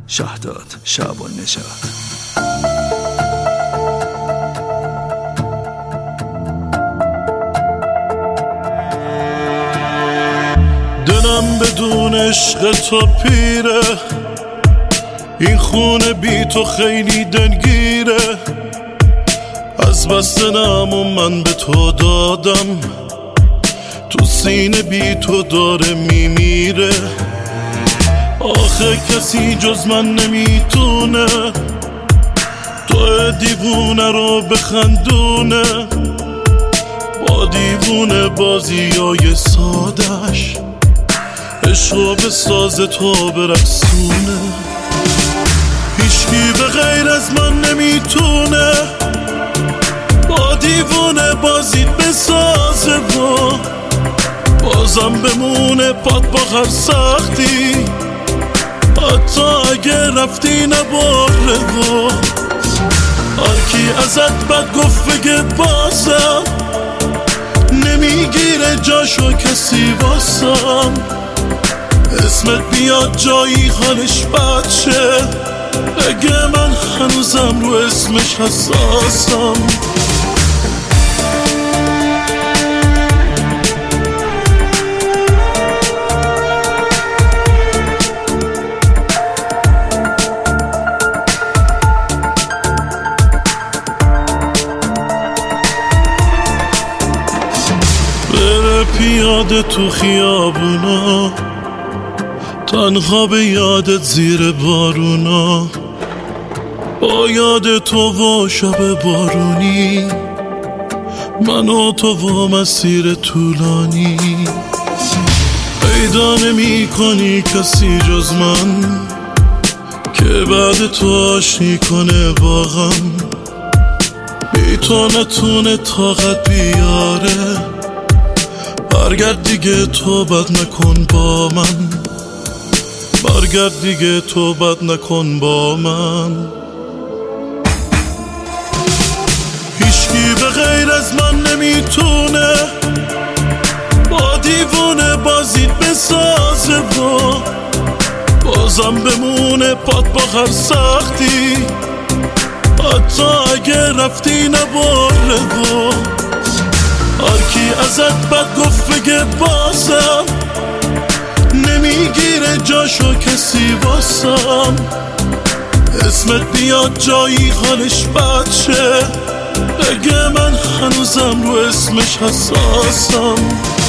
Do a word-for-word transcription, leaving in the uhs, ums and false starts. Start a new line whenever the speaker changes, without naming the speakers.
شهداد شعبان نژاد.
دلم بدون عشق تو پیره، این خونه بی تو خیلی دلگیره. از بس دلم و من به تو دادم، تو سینه بی تو داره میمیره. آخه کسی جز من نمیتونه تو دیوونه رو بخندونه، با دیوونه بازیای سادش عشقو به ساز تو برقصونه. هیچکی به غیر از من نمیتونه با دیوونه بازیت بسازه و بازم بمونه پات با هر سختی، حتی اگه رفتی نباره. و هرکی ازت بد گفت بگه بازم نمیگیره جاشو کسی واسم. اسمت بیاد جایی حالش بد شه، اگه من هنوزم رو اسمش حساسم. بره پیاده تو خیابونا، تنها به یادت زیر بارونا، با یاد تو و شب بارونی، من و تو و مسیر طولانی. پیدا نمی کنی کسی جز من که بعد تو آشتی کنه با غم. بی تو نتونه طاقت بیاره، برگرد دیگه تو بد نکن با من، برگرد دیگه تو بد نکن با من. هیچکی به غیر از من نمیتونه با دیوونه بازیت بسازه و بازم بمونه پات با هر سختی، حتی اگه رفتی نباره. و هرکی ازت بد گفت بگه بازم نمیگیره جاشو کسی واسم. اسمت بیاد جایی حالش بد شه، اگه من هنوزم رو اسمش حساسم.